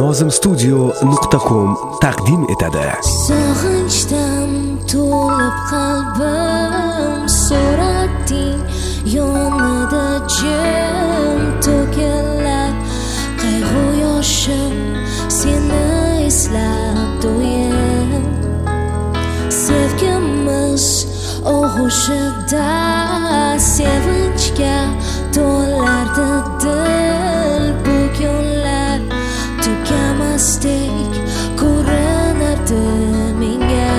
nozimstudio.com taqdim etadi. Sog'inchdan to'lib qalbim, suratning yonida jim to'killar qayg'u yoshim, seni eslab do'yim. Sevgimiz og'ushida sevinchga to'lardi dil, bu kunlar tugamasdek ko'rinardi menga.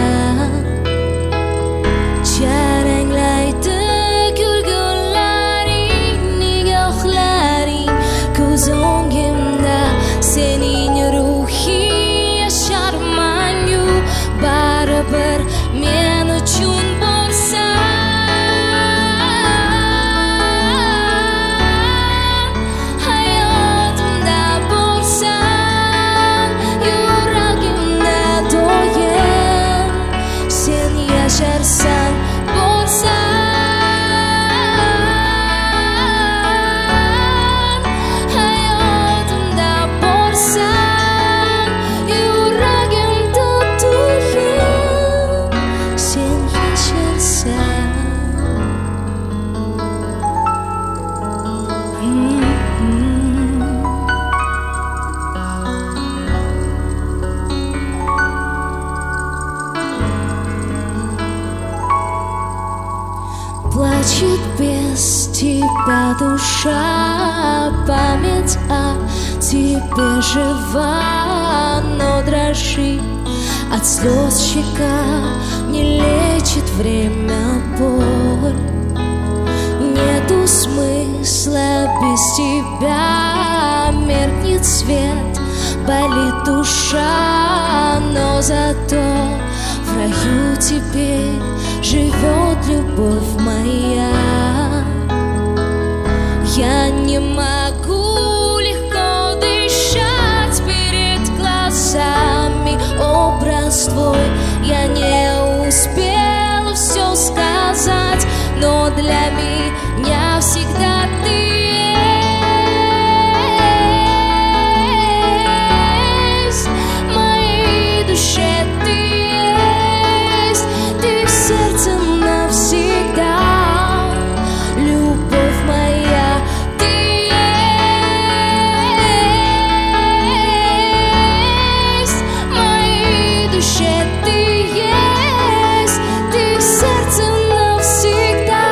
Jaranglaydi kulgunlaring, nigohlaring ko'z o'ngimda, sening ruhing yasharman-yu, baribir men uchun yaşarsan borsan, hayatımda borsan, yuragimda to'yim, sen yaşarsan. Плачет без тебя душа, память о тебе жива, но дрожит от слез щека, не лечит время боль. Нету смысла без тебя, меркнет свет, болит душа, но зато в раю теперь живет любовь моя. Я не могу легко дышать перед глазами, образ твой. Я не успела все сказать, но для меня всегда ты есть, в моей душе ты есть, ты в сердце навсегда, любовь моя, ты есть, в моей душе ты есть, ты в сердце навсегда,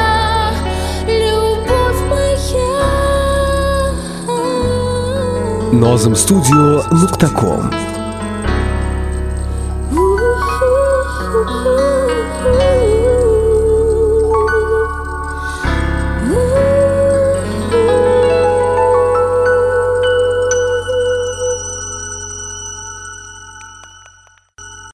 любовь моя. nozimstudio.com